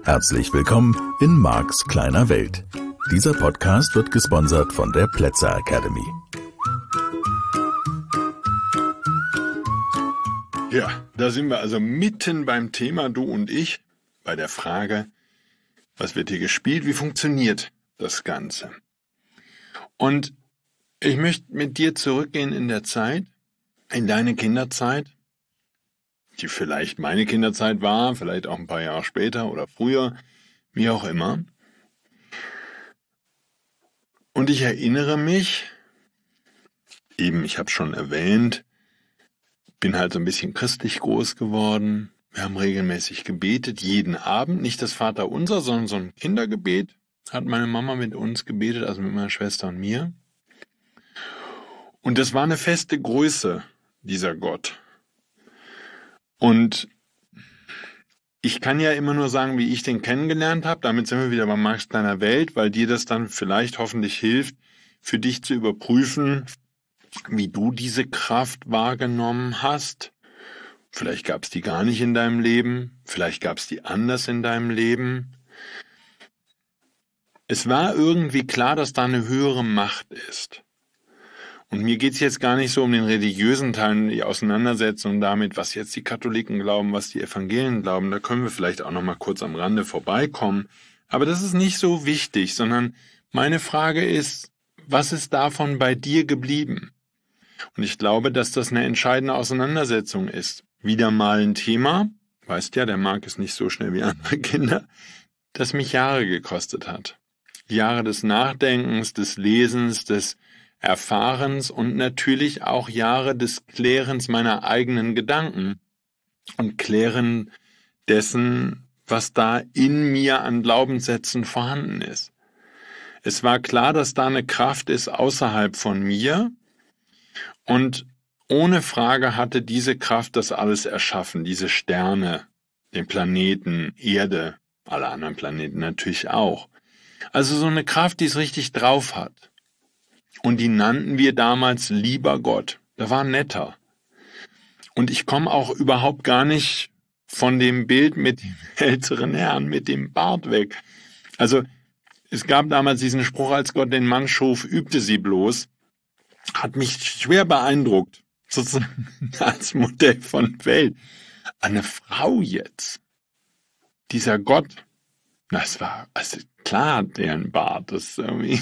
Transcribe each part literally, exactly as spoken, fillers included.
Herzlich willkommen in Marks kleiner Welt. Dieser Podcast wird gesponsert von der Plätzer Academy. Ja, da sind wir also mitten beim Thema Du und ich, bei der Frage, was wird hier gespielt, wie funktioniert das Ganze? Und ich möchte mit dir zurückgehen in der Zeit, in deine Kinderzeit, die vielleicht meine Kinderzeit war, vielleicht auch ein paar Jahre später oder früher, wie auch immer. Und ich erinnere mich, eben, ich habe schon erwähnt, bin halt so ein bisschen christlich groß geworden. Wir haben regelmäßig gebetet, jeden Abend, nicht das Vaterunser, sondern so ein Kindergebet, hat meine Mama mit uns gebetet, also mit meiner Schwester und mir. Und das war eine feste Größe, dieser Gott. Und ich kann ja immer nur sagen, wie ich den kennengelernt habe. Damit sind wir wieder bei Marks kleiner Welt, weil dir das dann vielleicht hoffentlich hilft, für dich zu überprüfen, wie du diese Kraft wahrgenommen hast. Vielleicht gab es die gar nicht in deinem Leben, vielleicht gab es die anders in deinem Leben. Es war irgendwie klar, dass da eine höhere Macht ist. Und mir geht's jetzt gar nicht so um den religiösen Teil, die Auseinandersetzung damit, was jetzt die Katholiken glauben, was die Evangelien glauben. Da können wir vielleicht auch noch mal kurz am Rande vorbeikommen. Aber das ist nicht so wichtig, sondern meine Frage ist, was ist davon bei dir geblieben? Und ich glaube, dass das eine entscheidende Auseinandersetzung ist. Wieder mal ein Thema, weißt ja, der Marc ist nicht so schnell wie andere Kinder, das mich Jahre gekostet hat. Jahre des Nachdenkens, des Lesens, des Erfahrens und natürlich auch Jahre des Klärens meiner eigenen Gedanken und Klären dessen, was da in mir an Glaubenssätzen vorhanden ist. Es war klar, dass da eine Kraft ist außerhalb von mir und ohne Frage hatte diese Kraft das alles erschaffen, diese Sterne, den Planeten, Erde, alle anderen Planeten natürlich auch. Also so eine Kraft, die es richtig drauf hat. Und die nannten wir damals lieber Gott. Der war netter. Und ich komme auch überhaupt gar nicht von dem Bild mit dem älteren Herrn, mit dem Bart weg. Also es gab damals diesen Spruch, als Gott den Mann schuf, übte sie bloß. Hat mich schwer beeindruckt, sozusagen als Modell von Welt. Eine Frau jetzt, dieser Gott, das war, also klar hat der einen Bart, das ist irgendwie,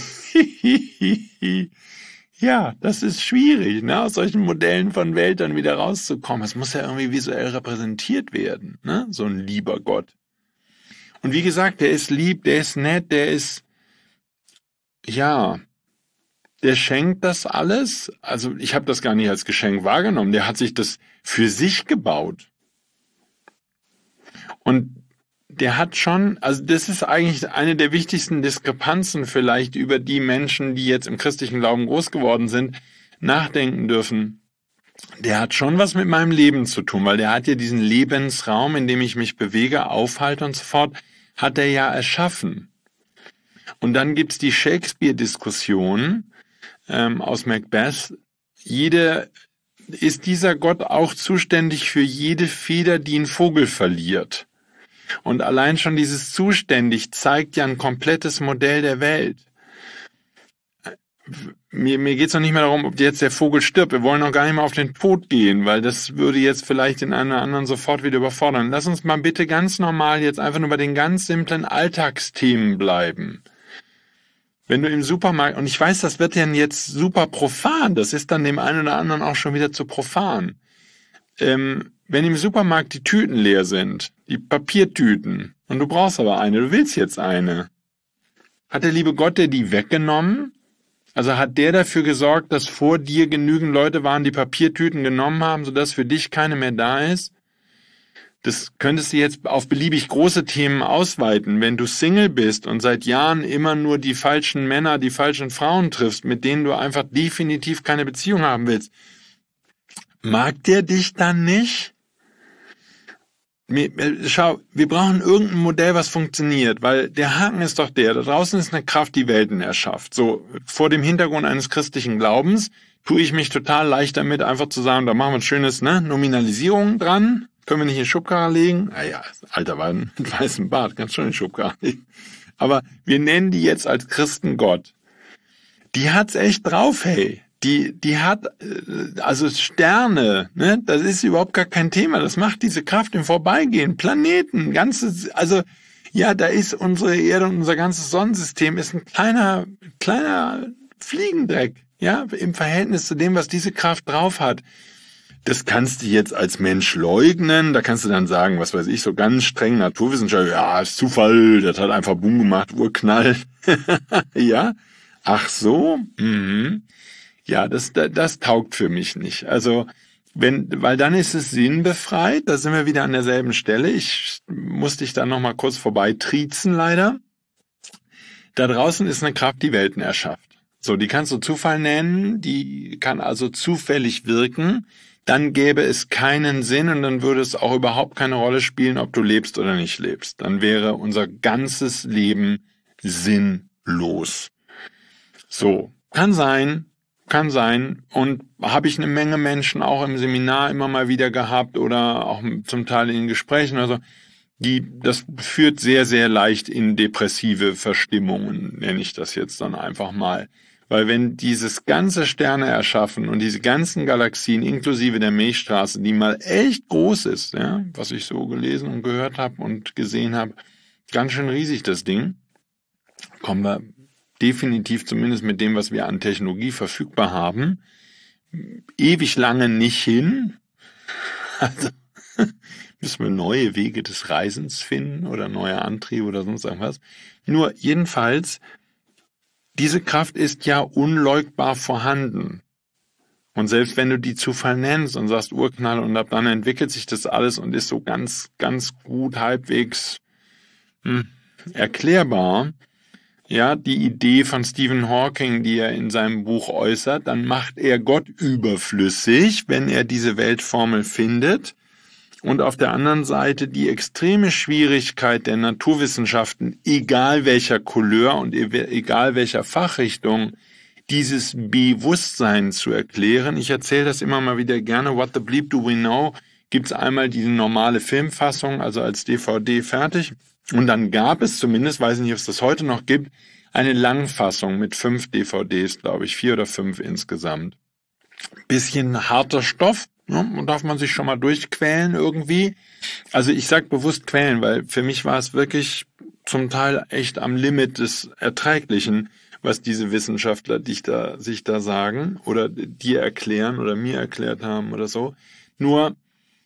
ja, das ist schwierig, ne, aus solchen Modellen von Welt dann wieder rauszukommen. Es muss ja irgendwie visuell repräsentiert werden, ne, so ein lieber Gott. Und wie gesagt, der ist lieb, der ist nett, der ist, ja, der schenkt das alles. Also ich habe das gar nicht als Geschenk wahrgenommen. Der hat sich das für sich gebaut. Und der hat schon, also das ist eigentlich eine der wichtigsten Diskrepanzen vielleicht, über die Menschen, die jetzt im christlichen Glauben groß geworden sind, nachdenken dürfen. Der hat schon was mit meinem Leben zu tun, weil der hat ja diesen Lebensraum, in dem ich mich bewege, aufhalte und so fort, hat er ja erschaffen. Und dann gibt's die Shakespeare-Diskussion ähm, aus Macbeth. Jede, ist dieser Gott auch zuständig für jede Feder, die ein Vogel verliert? Und allein schon dieses zuständig zeigt ja ein komplettes Modell der Welt. Mir, mir geht es noch nicht mehr darum, ob jetzt der Vogel stirbt. Wir wollen noch gar nicht mehr auf den Tod gehen, weil das würde jetzt vielleicht den einen oder anderen sofort wieder überfordern. Lass uns mal bitte ganz normal jetzt einfach nur bei den ganz simplen Alltagsthemen bleiben. Wenn du im Supermarkt, und ich weiß, das wird ja jetzt super profan, das ist dann dem einen oder anderen auch schon wieder zu profan. Ähm, wenn im Supermarkt die Tüten leer sind, die Papiertüten, und du brauchst aber eine, du willst jetzt eine, hat der liebe Gott dir die weggenommen? Also hat der dafür gesorgt, dass vor dir genügend Leute waren, die Papiertüten genommen haben, sodass für dich keine mehr da ist? Das könntest du jetzt auf beliebig große Themen ausweiten. Wenn du Single bist und seit Jahren immer nur die falschen Männer, die falschen Frauen triffst, mit denen du einfach definitiv keine Beziehung haben willst, mag der dich dann nicht? Schau, wir brauchen irgendein Modell, was funktioniert, weil der Haken ist doch der, da draußen ist eine Kraft, die Welten erschafft. So, vor dem Hintergrund eines christlichen Glaubens tue ich mich total leicht damit, einfach zu sagen, da machen wir ein schönes, ne, Nominalisierung dran, Können wir nicht in die Schubkarre legen? Naja, alter Mann mit weißem Bart, kannst schon in die Schubkarre legen. Aber wir nennen die jetzt als Christen Gott. Die hat's echt drauf, hey. Die, die hat, also Sterne, ne, das ist überhaupt gar kein Thema. Das macht diese Kraft im Vorbeigehen. Planeten, ganzes, also, ja, da ist unsere Erde und unser ganzes Sonnensystem ist ein kleiner, kleiner Fliegendreck. Ja, im Verhältnis zu dem, was diese Kraft drauf hat. Das kannst du jetzt als Mensch leugnen, da kannst du dann sagen, was weiß ich, so ganz streng Naturwissenschaft, ja, ist Zufall, das hat einfach Boom gemacht, Urknall. Ja, ach so, mhm. Ja, das, das, das taugt für mich nicht. Also, wenn, weil dann ist es sinnbefreit, da sind wir wieder an derselben Stelle. Ich muss dich da nochmal kurz vorbei triezen, leider. Da draußen ist eine Kraft, die Welten erschafft. So, die kannst du Zufall nennen, die kann also zufällig wirken, dann gäbe es keinen Sinn und dann würde es auch überhaupt keine Rolle spielen, ob du lebst oder nicht lebst. Dann wäre unser ganzes Leben sinnlos. So, kann sein, kann sein und habe ich eine Menge Menschen auch im Seminar immer mal wieder gehabt oder auch zum Teil in Gesprächen, also die, das führt sehr, sehr leicht in depressive Verstimmungen, nenne ich das jetzt dann einfach mal. Weil wenn dieses ganze Sterne erschaffen und diese ganzen Galaxien inklusive der Milchstraße, die mal echt groß ist, ja, was ich so gelesen und gehört habe und gesehen habe, ganz schön riesig das Ding, kommen wir definitiv zumindest mit dem, was wir an Technologie verfügbar haben, ewig lange nicht hin. Also müssen wir neue Wege des Reisens finden oder neue Antriebe oder sonst irgendwas. Nur jedenfalls, diese Kraft ist ja unleugbar vorhanden. Und selbst wenn du die Zufall nennst und sagst Urknall und ab dann entwickelt sich das alles und ist so ganz, ganz gut halbwegs hm, erklärbar, ja, die Idee von Stephen Hawking, die er in seinem Buch äußert, dann macht er Gott überflüssig, wenn er diese Weltformel findet. Und auf der anderen Seite die extreme Schwierigkeit der Naturwissenschaften, egal welcher Couleur und egal welcher Fachrichtung, dieses Bewusstsein zu erklären. Ich erzähle das immer mal wieder gerne. What the Bleep Do We Know? Gibt's einmal diese normale Filmfassung, also als D V D fertig. Und dann gab es zumindest, weiß ich nicht, ob es das heute noch gibt, eine Langfassung mit fünf D V Ds, glaube ich, vier oder fünf insgesamt. Bisschen harter Stoff. Ja, und darf man sich schon mal durchquälen irgendwie. Also ich sag bewusst quälen, weil für mich war es wirklich zum Teil echt am Limit des Erträglichen, was diese Wissenschaftler dich da, sich da sagen oder dir erklären oder mir erklärt haben oder so. Nur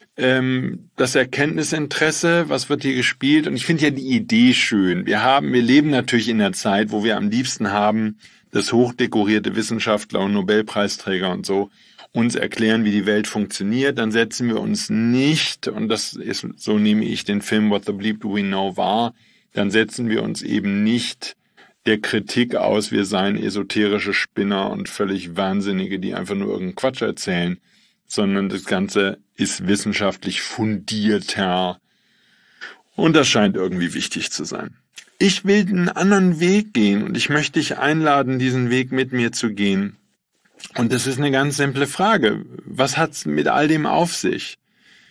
ähm, das Erkenntnisinteresse, was wird hier gespielt? Und ich finde ja die Idee schön. Wir haben, wir leben natürlich in der Zeit, wo wir am liebsten haben, dass hochdekorierte Wissenschaftler und Nobelpreisträger und so uns erklären, wie die Welt funktioniert, dann setzen wir uns nicht, und das ist, so nehme ich den Film What the Bleep Do We Know wahr, dann setzen wir uns eben nicht der Kritik aus, wir seien esoterische Spinner und völlig Wahnsinnige, die einfach nur irgendeinen Quatsch erzählen, sondern das Ganze ist wissenschaftlich fundierter und das scheint irgendwie wichtig zu sein. Ich will einen anderen Weg gehen und ich möchte dich einladen, diesen Weg mit mir zu gehen. Und das ist eine ganz simple Frage. Was hat's mit all dem auf sich?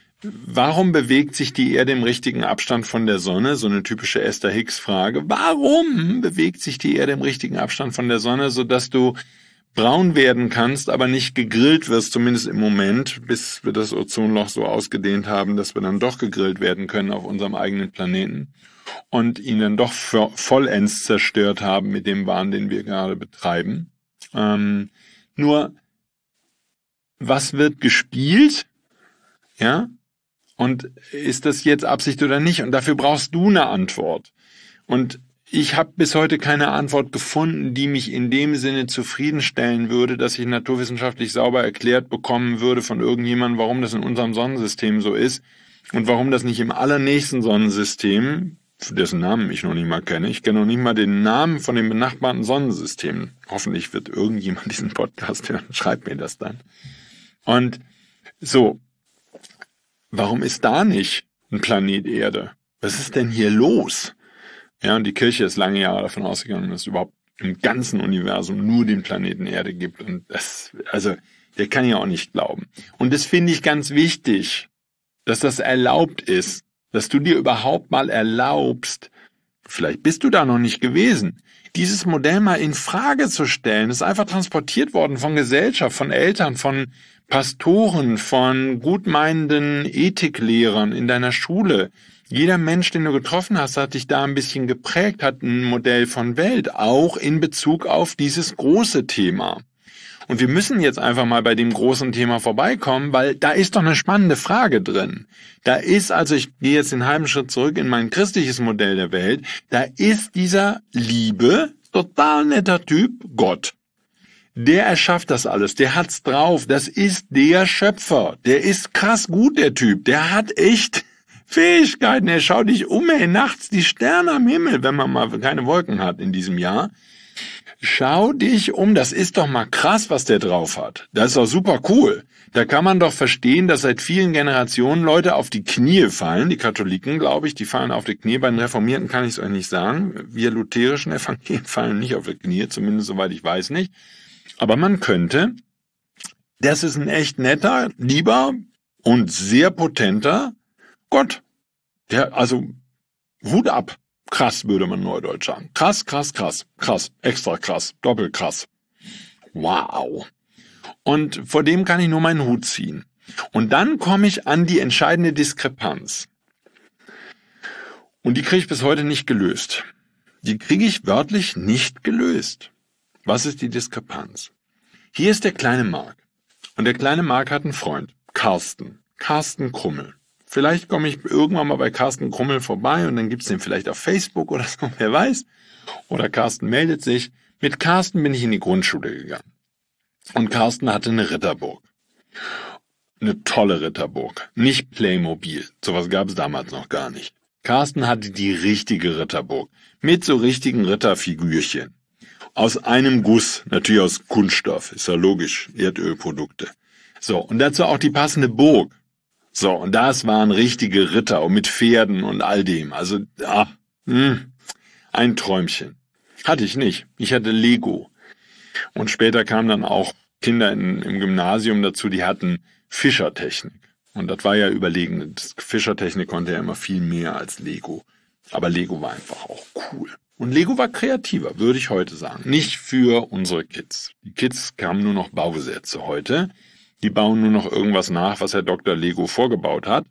Warum bewegt sich die Erde im richtigen Abstand von der Sonne? So eine typische Esther Hicks-Frage. Warum bewegt sich die Erde im richtigen Abstand von der Sonne, sodass du braun werden kannst, aber nicht gegrillt wirst, zumindest im Moment, bis wir das Ozonloch so ausgedehnt haben, dass wir dann doch gegrillt werden können auf unserem eigenen Planeten und ihn dann doch vollends zerstört haben mit dem Wahn, den wir gerade betreiben. Ähm, Nur, was wird gespielt? Ja? Und ist das jetzt Absicht oder nicht? Und dafür brauchst du eine Antwort. Und ich habe bis heute keine Antwort gefunden, die mich in dem Sinne zufriedenstellen würde, dass ich naturwissenschaftlich sauber erklärt bekommen würde von irgendjemandem, warum das in unserem Sonnensystem so ist und warum das nicht im allernächsten Sonnensystem, dessen Namen ich noch nicht mal kenne. Ich kenne noch nicht mal den Namen von den benachbarten Sonnensystemen. Hoffentlich wird irgendjemand diesen Podcast hören. Schreibt mir das dann. Und so, warum ist da nicht ein Planet Erde? Was ist denn hier los? Ja, und die Kirche ist lange Jahre davon ausgegangen, dass es überhaupt im ganzen Universum nur den Planeten Erde gibt. Und das, also, der kann ja auch nicht glauben. Und das finde ich ganz wichtig. dass das erlaubt ist, dass du dir überhaupt mal erlaubst, vielleicht bist du da noch nicht gewesen, dieses Modell mal in Frage zu stellen. Das ist einfach transportiert worden von Gesellschaft, von Eltern, von Pastoren, von gutmeinenden Ethiklehrern in deiner Schule. Jeder Mensch, den du getroffen hast, hat dich da ein bisschen geprägt, hat ein Modell von Welt, auch in Bezug auf dieses große Thema. Und wir müssen jetzt einfach mal bei dem großen Thema vorbeikommen, weil da ist doch eine spannende Frage drin. Da ist, also ich gehe jetzt den halben Schritt zurück in mein christliches Modell der Welt, da ist dieser liebe, total netter Typ Gott. Der erschafft das alles, der hat's drauf, das ist der Schöpfer, der ist krass gut, der Typ, der hat echt Fähigkeiten, er schaut dich um, ey, nachts die Sterne am Himmel, wenn man mal keine Wolken hat in diesem Jahr. Schau dich um, das ist doch mal krass, was der drauf hat. Das ist doch super cool. Da kann man doch verstehen, dass seit vielen Generationen Leute auf die Knie fallen. Die Katholiken, glaube ich, die fallen auf die Knie. Bei den Reformierten kann ich es euch nicht sagen. Wir lutherischen Evangelien fallen nicht auf die Knie, zumindest soweit ich weiß nicht. Aber man könnte, das ist ein echt netter, lieber und sehr potenter Gott. Der, also, Hut ab. Krass, würde man neudeutsch sagen. Krass, krass, krass, krass, extra krass, doppelt krass. Wow. Und vor dem kann ich nur meinen Hut ziehen. Und dann komme ich an die entscheidende Diskrepanz. Und die kriege ich bis heute nicht gelöst. Die kriege ich wörtlich nicht gelöst. Was ist die Diskrepanz? Hier ist der kleine Mark. Und der kleine Mark hat einen Freund, Carsten. Carsten Krummel. Vielleicht komme ich irgendwann mal bei Carsten Krummel vorbei und dann gibt's den vielleicht auf Facebook oder so, wer weiß. Oder Carsten meldet sich. Mit Carsten bin ich in die Grundschule gegangen. Und Carsten hatte eine Ritterburg. Eine tolle Ritterburg. Nicht Playmobil. Sowas gab es damals noch gar nicht. Carsten hatte die richtige Ritterburg. Mit so richtigen Ritterfigürchen. Aus einem Guss. Natürlich aus Kunststoff. Ist ja logisch. Erdölprodukte. So, und dazu auch die passende Burg. So, und das waren richtige Ritter und mit Pferden und all dem. Also, ah, mh, ein Träumchen. Hatte ich nicht. Ich hatte Lego. Und später kamen dann auch Kinder in, im Gymnasium dazu, die hatten Fischertechnik. Und das war ja überlegen. Das Fischertechnik konnte ja immer viel mehr als Lego. Aber Lego war einfach auch cool. Und Lego war kreativer, würde ich heute sagen. Nicht für unsere Kids. Die Kids kamen nur noch Bausätze heute. Die bauen nur noch irgendwas nach, was Herr Doktor Lego vorgebaut hat.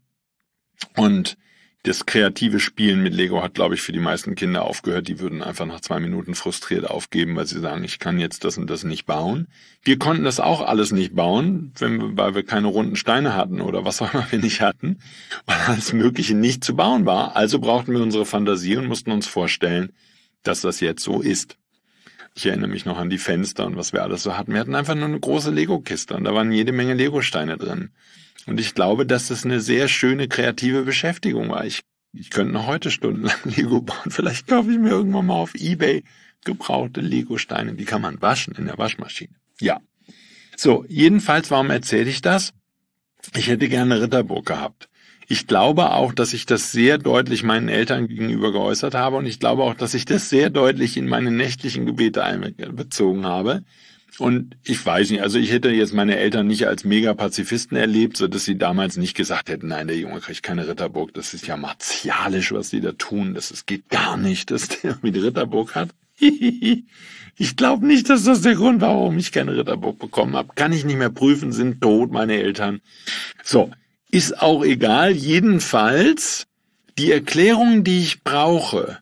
Und das kreative Spielen mit Lego hat, glaube ich, für die meisten Kinder aufgehört. Die würden einfach nach zwei Minuten frustriert aufgeben, weil sie sagen, ich kann jetzt das und das nicht bauen. Wir konnten das auch alles nicht bauen, wenn wir, weil wir keine runden Steine hatten oder was auch immer wir nicht hatten, weil alles Mögliche nicht zu bauen war. Also brauchten wir unsere Fantasie und mussten uns vorstellen, dass das jetzt so ist. Ich erinnere mich noch an die Fenster und was wir alles so hatten. Wir hatten einfach nur eine große Lego-Kiste und da waren jede Menge Lego-Steine drin. Und ich glaube, dass das eine sehr schöne, kreative Beschäftigung war. Ich, ich könnte noch heute stundenlang Lego bauen. Vielleicht kaufe ich mir irgendwann mal auf eBay gebrauchte Lego-Steine. Die kann man waschen in der Waschmaschine. Ja. So, jedenfalls, warum erzähle ich das? Ich hätte gerne eine Ritterburg gehabt. Ich glaube auch, dass ich das sehr deutlich meinen Eltern gegenüber geäußert habe und ich glaube auch, dass ich das sehr deutlich in meine nächtlichen Gebete einbezogen habe. Und ich weiß nicht, also ich hätte jetzt meine Eltern nicht als Mega-Pazifisten erlebt, so dass sie damals nicht gesagt hätten, nein, der Junge kriegt keine Ritterburg, das ist ja martialisch, was die da tun, das ist, geht gar nicht, dass der irgendwie die Ritterburg hat. Ich glaube nicht, dass das der Grund war, warum ich keine Ritterburg bekommen habe. Kann ich nicht mehr prüfen, sind tot, meine Eltern. So. Ist auch egal, jedenfalls die Erklärung, die ich brauche,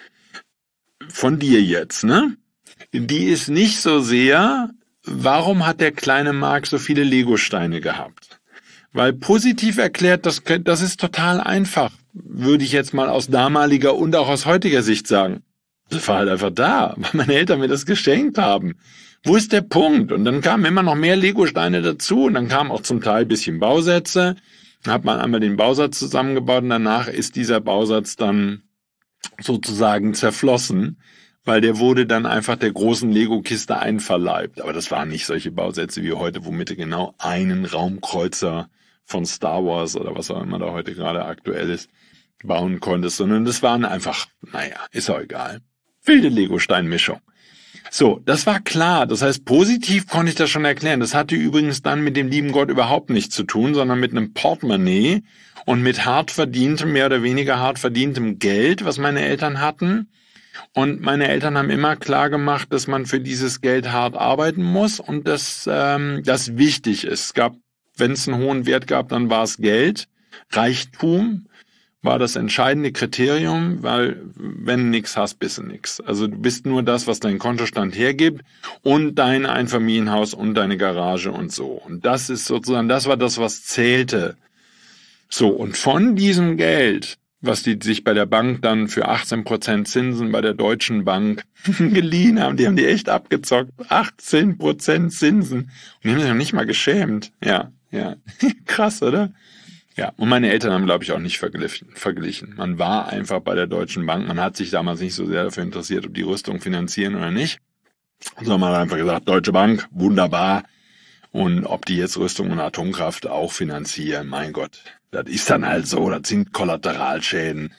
von dir jetzt, ne? Die ist nicht so sehr, warum hat der kleine Mark so viele Lego-Steine gehabt? Weil positiv erklärt, das, das ist total einfach, würde ich jetzt mal aus damaliger und auch aus heutiger Sicht sagen. Das war halt einfach da, weil meine Eltern mir das geschenkt haben. Wo ist der Punkt? Und dann kamen immer noch mehr Lego-Steine dazu und dann kamen auch zum Teil ein bisschen Bausätze. Dann hat man einmal den Bausatz zusammengebaut und danach ist dieser Bausatz dann sozusagen zerflossen, weil der wurde dann einfach der großen Lego-Kiste einverleibt. Aber das waren nicht solche Bausätze wie heute, womit du genau einen Raumkreuzer von Star Wars oder was auch immer da heute gerade aktuell ist, bauen konntest, sondern das waren einfach, naja, ist auch egal, wilde Lego-Steinmischung. So, das war klar. Das heißt, positiv konnte ich das schon erklären. Das hatte übrigens dann mit dem lieben Gott überhaupt nichts zu tun, sondern mit einem Portemonnaie und mit hart verdientem, mehr oder weniger hart verdientem Geld, was meine Eltern hatten. Und meine Eltern haben immer klar gemacht, dass man für dieses Geld hart arbeiten muss und dass ähm, das wichtig ist. Es gab, wenn es einen hohen Wert gab, dann war es Geld. Reichtum war das entscheidende Kriterium, weil wenn du nichts hast, bist du nichts. Also du bist nur das, was dein Kontostand hergibt und dein Einfamilienhaus und deine Garage und so. Und das ist sozusagen, das war das, was zählte. So, und von diesem Geld, was die sich bei der Bank dann für achtzehn Prozent Zinsen bei der Deutschen Bank geliehen haben, die haben die echt abgezockt. achtzehn Prozent Zinsen. Und die haben sich noch nicht mal geschämt. Ja, ja. Krass, oder? Ja, und meine Eltern haben, glaube ich, auch nicht verglichen, verglichen. Man war einfach bei der Deutschen Bank, man hat sich damals nicht so sehr dafür interessiert, ob die Rüstung finanzieren oder nicht, sondern man hat einfach gesagt, Deutsche Bank, wunderbar. Und ob die jetzt Rüstung und Atomkraft auch finanzieren, mein Gott, das ist dann halt so, das sind Kollateralschäden.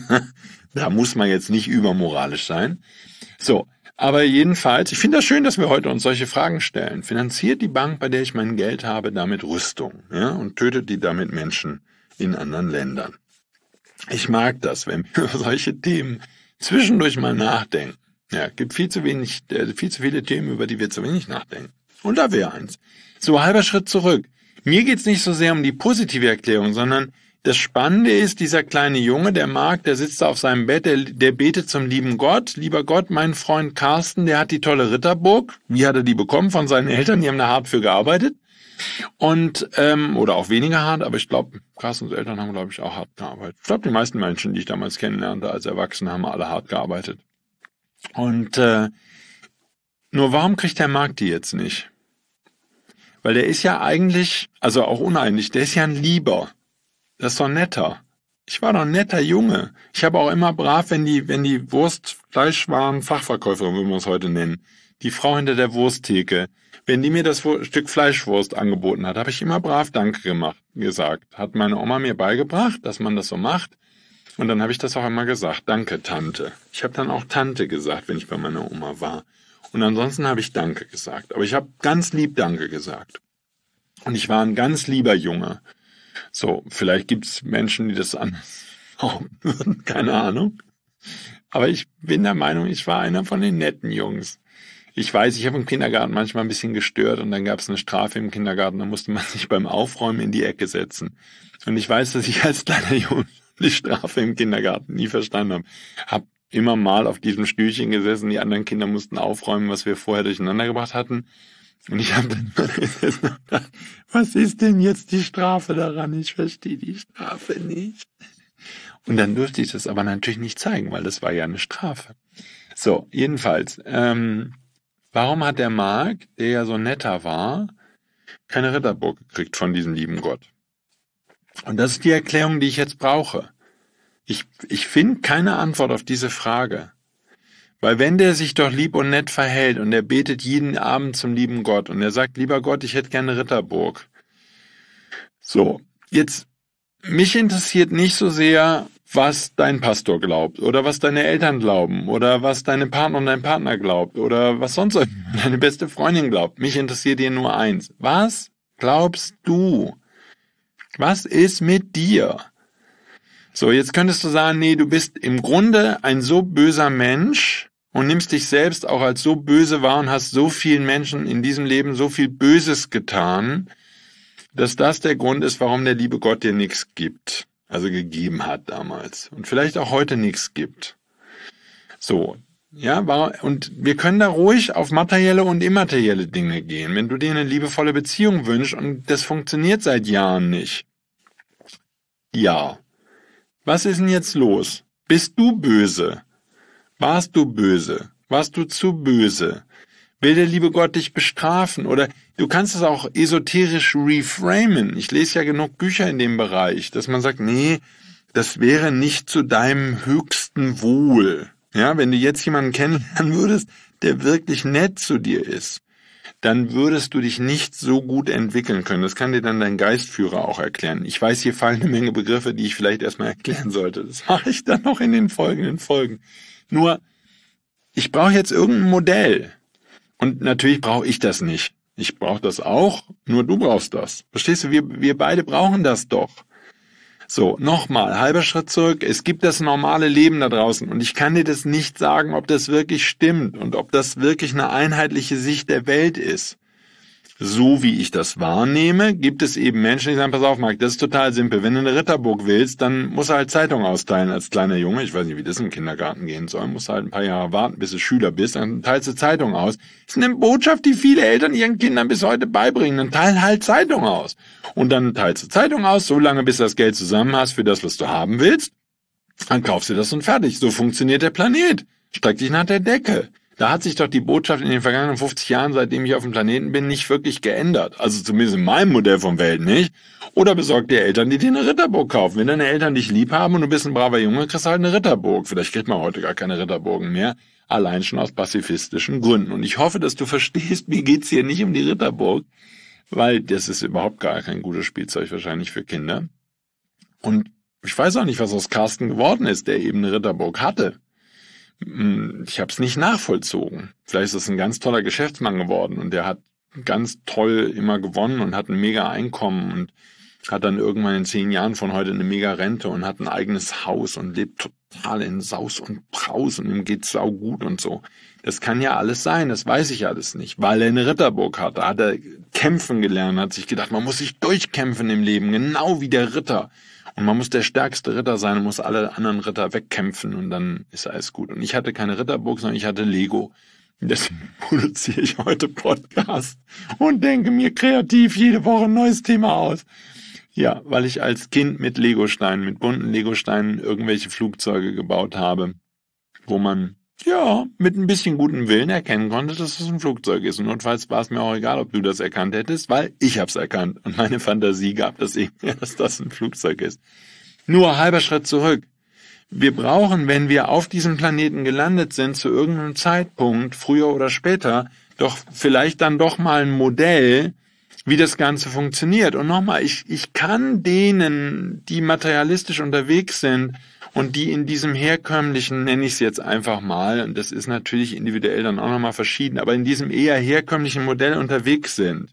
Da muss man jetzt nicht übermoralisch sein. So, aber jedenfalls, ich finde das schön, dass wir heute uns solche Fragen stellen. Finanziert die Bank, bei der ich mein Geld habe, damit Rüstung, ja, und tötet die damit Menschen in anderen Ländern? Ich mag das, wenn wir über solche Themen zwischendurch mal nachdenken. Ja, gibt viel zu wenig, äh, viel zu viele Themen, über die wir zu wenig nachdenken. Und da wäre eins. So, halber Schritt zurück. Mir geht's nicht so sehr um die positive Erklärung, sondern das Spannende ist, dieser kleine Junge, der Marc, der sitzt da auf seinem Bett, der, der betet zum lieben Gott. Lieber Gott, mein Freund Carsten, der hat die tolle Ritterburg. Wie hat er die bekommen? Von seinen Eltern, die haben da hart für gearbeitet. Und, ähm, oder auch weniger hart, aber ich glaube, Carstens Eltern haben, glaube ich, auch hart gearbeitet. Ich glaube, die meisten Menschen, die ich damals kennenlernte als Erwachsene, haben alle hart gearbeitet. Und, äh, nur warum kriegt der Marc die jetzt nicht? Weil der ist ja eigentlich, also auch uneigentlich, der ist ja ein Lieber. Das ist doch netter. Ich war doch ein netter Junge. Ich habe auch immer brav, wenn die, wenn die Wurst, Fleischwaren, Fachverkäuferin, würden wir es heute nennen, die Frau hinter der Wursttheke, wenn die mir das Stück Fleischwurst angeboten hat, habe ich immer brav Danke gemacht, gesagt. Hat meine Oma mir beigebracht, dass man das so macht. Und dann habe ich das auch immer gesagt. Danke, Tante. Ich habe dann auch Tante gesagt, wenn ich bei meiner Oma war. Und ansonsten habe ich Danke gesagt. Aber ich habe ganz lieb Danke gesagt. Und ich war ein ganz lieber Junge. So, vielleicht gibt's Menschen, die das anders glauben würden, keine Ahnung. Aber ich bin der Meinung, ich war einer von den netten Jungs. Ich weiß, ich habe im Kindergarten manchmal ein bisschen gestört und dann gab's eine Strafe im Kindergarten, da musste man sich beim Aufräumen in die Ecke setzen. Und ich weiß, dass ich als kleiner Junge die Strafe im Kindergarten nie verstanden habe. Hab immer mal auf diesem Stühlchen gesessen, die anderen Kinder mussten aufräumen, was wir vorher durcheinander gebracht hatten. Und ich habe dann gedacht, was ist denn jetzt die Strafe daran? Ich verstehe die Strafe nicht. Und dann durfte ich das aber natürlich nicht zeigen, weil das war ja eine Strafe. So, jedenfalls, ähm, warum hat der Marc, der ja so netter war, keine Ritterburg gekriegt von diesem lieben Gott? Und das ist die Erklärung, die ich jetzt brauche. Ich, ich finde keine Antwort auf diese Frage. Weil wenn der sich doch lieb und nett verhält und er betet jeden Abend zum lieben Gott und er sagt, lieber Gott, ich hätte gerne Ritterburg. So, jetzt, mich interessiert nicht so sehr, was dein Pastor glaubt oder was deine Eltern glauben oder was deine Partner und dein Partner glaubt oder was sonst deine beste Freundin glaubt. Mich interessiert hier nur eins. Was glaubst du? Was ist mit dir? So, jetzt könntest du sagen, nee, du bist im Grunde ein so böser Mensch und nimmst dich selbst auch als so böse wahr und hast so vielen Menschen in diesem Leben so viel Böses getan, dass das der Grund ist, warum der liebe Gott dir nichts gibt, also gegeben hat damals und vielleicht auch heute nichts gibt. So, ja, und wir können da ruhig auf materielle und immaterielle Dinge gehen. Wenn du dir eine liebevolle Beziehung wünschst und das funktioniert seit Jahren nicht, ja. Was ist denn jetzt los? Bist du böse? Warst du böse? Warst du zu böse? Will der liebe Gott dich bestrafen? Oder du kannst es auch esoterisch reframen. Ich lese ja genug Bücher in dem Bereich, dass man sagt, nee, das wäre nicht zu deinem höchsten Wohl. Ja, wenn du jetzt jemanden kennenlernen würdest, der wirklich nett zu dir ist, dann würdest du dich nicht so gut entwickeln können. Das kann dir dann dein Geistführer auch erklären. Ich weiß, hier fallen eine Menge Begriffe, die ich vielleicht erstmal erklären sollte. Das mache ich dann noch in den folgenden Folgen. Nur, ich brauche jetzt irgendein Modell. Und natürlich brauche ich das nicht. Ich brauche das auch, nur du brauchst das. Verstehst du, wir, wir beide brauchen das doch. So, nochmal, halber Schritt zurück. Es gibt das normale Leben da draußen und ich kann dir das nicht sagen, ob das wirklich stimmt und ob das wirklich eine einheitliche Sicht der Welt ist. So wie ich das wahrnehme, gibt es eben Menschen, die sagen, pass auf, Marc, das ist total simpel. Wenn du eine Ritterburg willst, dann musst du halt Zeitung austeilen als kleiner Junge. Ich weiß nicht, wie das im Kindergarten gehen soll. Musst du halt ein paar Jahre warten, bis du Schüler bist. Dann teilst du Zeitung aus. Das ist eine Botschaft, die viele Eltern ihren Kindern bis heute beibringen. Dann teil halt Zeitung aus. Und dann teilst du Zeitung aus, so lange, bis du das Geld zusammen hast für das, was du haben willst. Dann kaufst du das und fertig. So funktioniert der Planet. Streck dich nach der Decke. Da hat sich doch die Botschaft in den vergangenen fünfzig Jahren, seitdem ich auf dem Planeten bin, nicht wirklich geändert. Also zumindest in meinem Modell von Welt nicht. Oder besorg dir Eltern, die dir eine Ritterburg kaufen. Wenn deine Eltern dich lieb haben und du bist ein braver Junge, kriegst du halt eine Ritterburg. Vielleicht kriegt man heute gar keine Ritterburgen mehr. Allein schon aus pazifistischen Gründen. Und ich hoffe, dass du verstehst, mir geht's hier nicht um die Ritterburg. Weil das ist überhaupt gar kein gutes Spielzeug wahrscheinlich für Kinder. Und ich weiß auch nicht, was aus Carsten geworden ist, der eben eine Ritterburg hatte. Ich habe es nicht nachvollzogen. Vielleicht ist es ein ganz toller Geschäftsmann geworden und der hat ganz toll immer gewonnen und hat ein mega Einkommen und hat dann irgendwann in zehn Jahren von heute eine mega Rente und hat ein eigenes Haus und lebt total in Saus und Braus und ihm geht's saugut und so. Das kann ja alles sein, das weiß ich alles nicht, weil er eine Ritterburg hatte. Hat er kämpfen gelernt, hat sich gedacht, man muss sich durchkämpfen im Leben, genau wie der Ritter. Und man muss der stärkste Ritter sein und muss alle anderen Ritter wegkämpfen und dann ist alles gut. Und ich hatte keine Ritterburg, sondern ich hatte Lego. Und deswegen produziere ich heute Podcast und denke mir kreativ jede Woche ein neues Thema aus. Ja, weil ich als Kind mit Legosteinen, mit bunten Legosteinen irgendwelche Flugzeuge gebaut habe, wo man ja mit ein bisschen gutem Willen erkennen konnte, dass es ein Flugzeug ist. Und notfalls war es mir auch egal, ob du das erkannt hättest, weil ich hab's erkannt. Und meine Fantasie gab das eben, dass das ein Flugzeug ist. Nur halber Schritt zurück. Wir brauchen, wenn wir auf diesem Planeten gelandet sind, zu irgendeinem Zeitpunkt, früher oder später, doch vielleicht dann doch mal ein Modell, wie das Ganze funktioniert. Und nochmal, ich, ich kann denen, die materialistisch unterwegs sind und die in diesem herkömmlichen, nenne ich es jetzt einfach mal, und das ist natürlich individuell dann auch nochmal verschieden, aber in diesem eher herkömmlichen Modell unterwegs sind.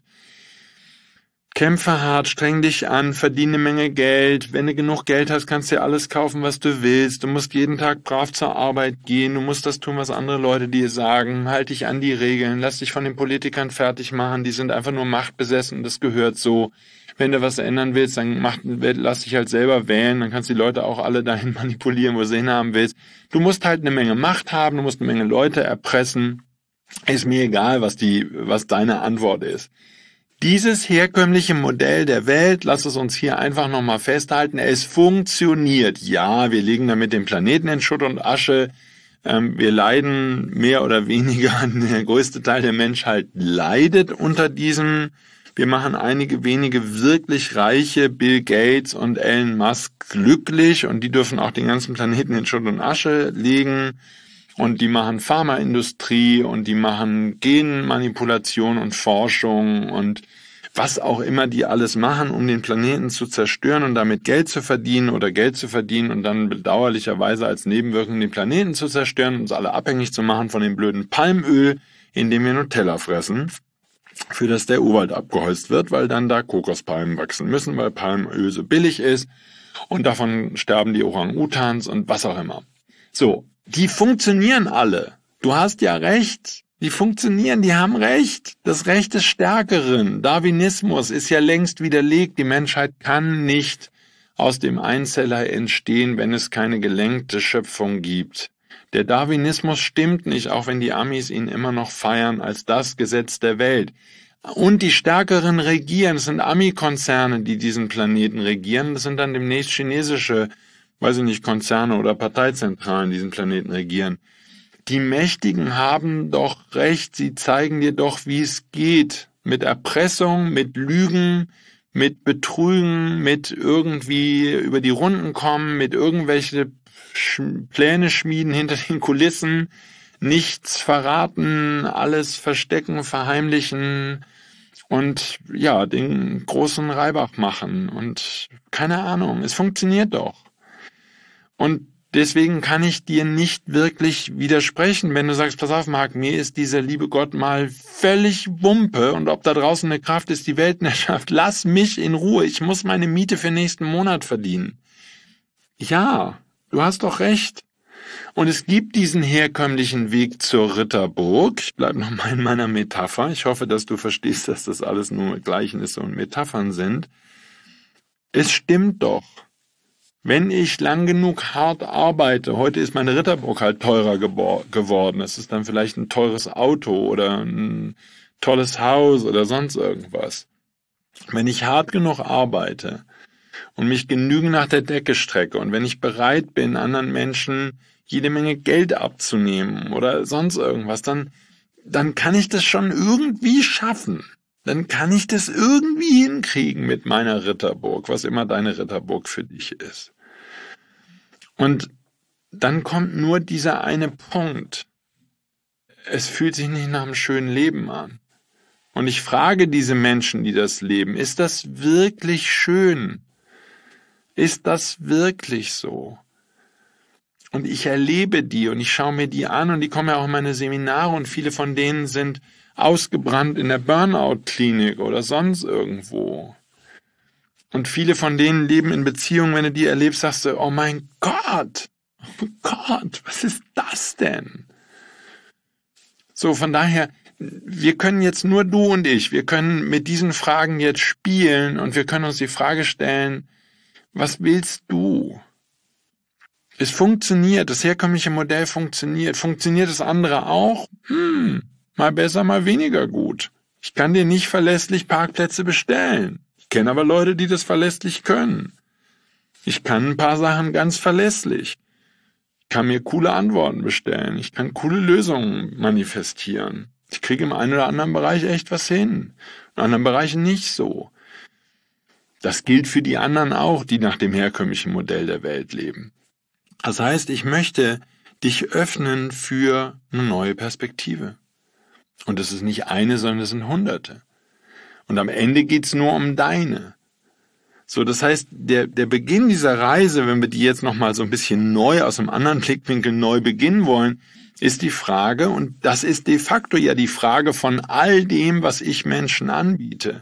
Kämpfe hart, streng dich an, verdiene eine Menge Geld. Wenn du genug Geld hast, kannst du dir alles kaufen, was du willst. Du musst jeden Tag brav zur Arbeit gehen. Du musst das tun, was andere Leute dir sagen. Halt dich an die Regeln. Lass dich von den Politikern fertig machen. Die sind einfach nur machtbesessen. Das gehört so. Wenn du was ändern willst, dann mach, lass dich halt selber wählen. Dann kannst du die Leute auch alle dahin manipulieren, wo du sie hinhaben willst. Du musst halt eine Menge Macht haben. Du musst eine Menge Leute erpressen. Ist mir egal, was die, was deine Antwort ist. Dieses herkömmliche Modell der Welt, lass es uns hier einfach nochmal festhalten, es funktioniert. Ja, wir liegen damit den Planeten in Schutt und Asche. Ähm, wir leiden mehr oder weniger, der größte Teil der Menschheit leidet unter diesem. Wir machen einige wenige wirklich reiche, Bill Gates und Elon Musk, glücklich und die dürfen auch den ganzen Planeten in Schutt und Asche legen. Und die machen Pharmaindustrie und die machen Genmanipulation und Forschung und was auch immer die alles machen, um den Planeten zu zerstören und damit Geld zu verdienen oder Geld zu verdienen und dann bedauerlicherweise als Nebenwirkung den Planeten zu zerstören und uns alle abhängig zu machen von dem blöden Palmöl, in dem wir Nutella fressen, für das der Urwald abgeholzt wird, weil dann da Kokospalmen wachsen müssen, weil Palmöl so billig ist und davon sterben die Orang-Utans und was auch immer. So. Die funktionieren alle. Du hast ja recht. Die funktionieren, die haben Recht. Das Recht des Stärkeren. Darwinismus ist ja längst widerlegt. Die Menschheit kann nicht aus dem Einzeller entstehen, wenn es keine gelenkte Schöpfung gibt. Der Darwinismus stimmt nicht, auch wenn die Amis ihn immer noch feiern als das Gesetz der Welt. Und die Stärkeren regieren. Es sind Ami-Konzerne, die diesen Planeten regieren. Das sind dann demnächst chinesische weiß ich nicht, Konzerne oder Parteizentralen diesen Planeten regieren. Die Mächtigen haben doch recht, sie zeigen dir doch, wie es geht. Mit Erpressung, mit Lügen, mit Betrügen, mit irgendwie über die Runden kommen, mit irgendwelche Pläne schmieden hinter den Kulissen, nichts verraten, alles verstecken, verheimlichen und ja, den großen Reibach machen. Und keine Ahnung, es funktioniert doch. Und deswegen kann ich dir nicht wirklich widersprechen, wenn du sagst, pass auf, Marc, mir ist dieser liebe Gott mal völlig Wumpe und ob da draußen eine Kraft ist, die Weltherrschaft, lass mich in Ruhe, ich muss meine Miete für nächsten Monat verdienen. Ja, du hast doch recht. Und es gibt diesen herkömmlichen Weg zur Ritterburg. Ich bleibe noch mal in meiner Metapher. Ich hoffe, dass du verstehst, dass das alles nur Gleichnisse und Metaphern sind. Es stimmt doch. Wenn ich lang genug hart arbeite, heute ist meine Ritterburg halt teurer gebor- geworden. Es ist dann vielleicht ein teures Auto oder ein tolles Haus oder sonst irgendwas. Wenn ich hart genug arbeite und mich genügend nach der Decke strecke und wenn ich bereit bin, anderen Menschen jede Menge Geld abzunehmen oder sonst irgendwas, dann, dann kann ich das schon irgendwie schaffen. Dann kann ich das irgendwie hinkriegen mit meiner Ritterburg, was immer deine Ritterburg für dich ist. Und dann kommt nur dieser eine Punkt. Es fühlt sich nicht nach einem schönen Leben an. Und ich frage diese Menschen, die das leben, ist das wirklich schön? Ist das wirklich so? Und ich erlebe die und ich schaue mir die an und die kommen ja auch in meine Seminare und viele von denen sind ausgebrannt in der Burnout-Klinik oder sonst irgendwo. Und viele von denen leben in Beziehungen, wenn du die erlebst, sagst du, oh mein Gott, oh Gott, was ist das denn? So, von daher, wir können jetzt nur du und ich, wir können mit diesen Fragen jetzt spielen und wir können uns die Frage stellen, was willst du? Es funktioniert, das herkömmliche Modell funktioniert. Funktioniert das andere auch? Hm, mal besser, mal weniger gut. Ich kann dir nicht verlässlich Parkplätze bestellen. Ich kenne aber Leute, die das verlässlich können. Ich kann ein paar Sachen ganz verlässlich. Ich kann mir coole Antworten bestellen. Ich kann coole Lösungen manifestieren. Ich kriege im einen oder anderen Bereich echt was hin. In anderen Bereichen nicht so. Das gilt für die anderen auch, die nach dem herkömmlichen Modell der Welt leben. Das heißt, ich möchte dich öffnen für eine neue Perspektive. Und es ist nicht eine, sondern es sind Hunderte. Und am Ende geht's nur um deine. So, das heißt, der, der Beginn dieser Reise, wenn wir die jetzt nochmal so ein bisschen neu aus einem anderen Blickwinkel neu beginnen wollen, ist die Frage, und das ist de facto ja die Frage von all dem, was ich Menschen anbiete.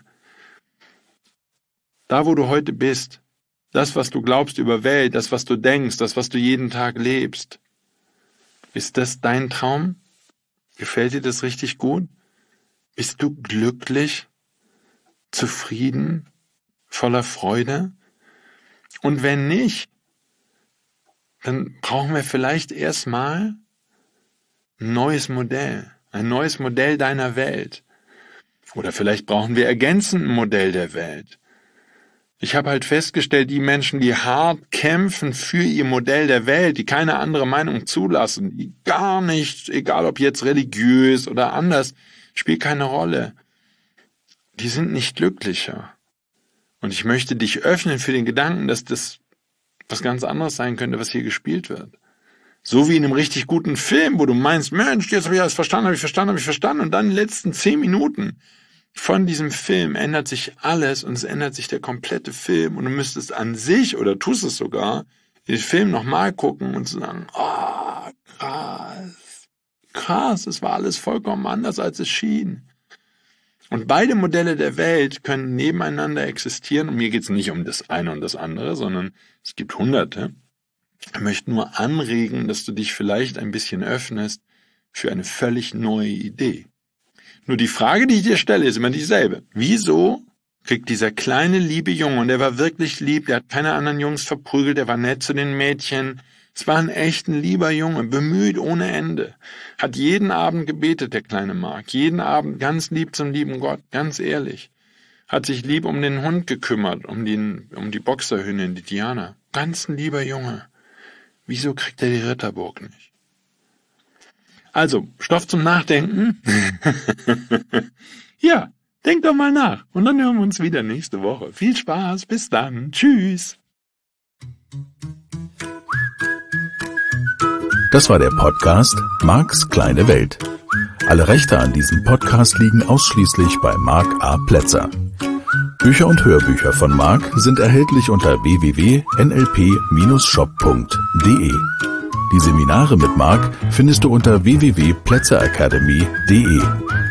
Da, wo du heute bist, das, was du glaubst über Welt, das, was du denkst, das, was du jeden Tag lebst. Ist das dein Traum? Gefällt dir das richtig gut? Bist du glücklich, zufrieden, voller Freude? Und wenn nicht, dann brauchen wir vielleicht erstmal ein neues Modell, ein neues Modell deiner Welt. Oder vielleicht brauchen wir ergänzend ein Modell der Welt. Ich habe halt festgestellt, die Menschen, die hart kämpfen für ihr Modell der Welt, die keine andere Meinung zulassen, die gar nicht, egal ob jetzt religiös oder anders, spielt keine Rolle. Die sind nicht glücklicher. Und ich möchte dich öffnen für den Gedanken, dass das was ganz anderes sein könnte, was hier gespielt wird. So wie in einem richtig guten Film, wo du meinst, Mensch, jetzt habe ich alles verstanden, habe ich verstanden, habe ich verstanden. Und dann in den letzten zehn Minuten von diesem Film ändert sich alles und es ändert sich der komplette Film und du müsstest an sich, oder tust es sogar, den Film nochmal gucken und sagen, oh, krass, krass, es war alles vollkommen anders, als es schien. Und beide Modelle der Welt können nebeneinander existieren und mir geht es nicht um das eine und das andere, sondern es gibt Hunderte. Ich möchte nur anregen, dass du dich vielleicht ein bisschen öffnest für eine völlig neue Idee. Nur die Frage, die ich dir stelle, ist immer dieselbe. Wieso kriegt dieser kleine, liebe Junge, und der war wirklich lieb, der hat keine anderen Jungs verprügelt, der war nett zu den Mädchen, es war ein echt ein lieber Junge, bemüht ohne Ende, hat jeden Abend gebetet, der kleine Marc, jeden Abend ganz lieb zum lieben Gott, ganz ehrlich, hat sich lieb um den Hund gekümmert, um, den, um die Boxerhündin, die Diana, ganz ein lieber Junge. Wieso kriegt er die Ritterburg nicht? Also, Stoff zum Nachdenken. Ja, denk doch mal nach. Und dann hören wir uns wieder nächste Woche. Viel Spaß, bis dann. Tschüss. Das war der Podcast Marcs kleine Welt. Alle Rechte an diesem Podcast liegen ausschließlich bei Marc A. Plätzer. Bücher und Hörbücher von Marc sind erhältlich unter w w w punkt n l p Bindestrich shop punkt d e. Die Seminare mit Marc findest du unter w w w punkt plätzer academy punkt d e.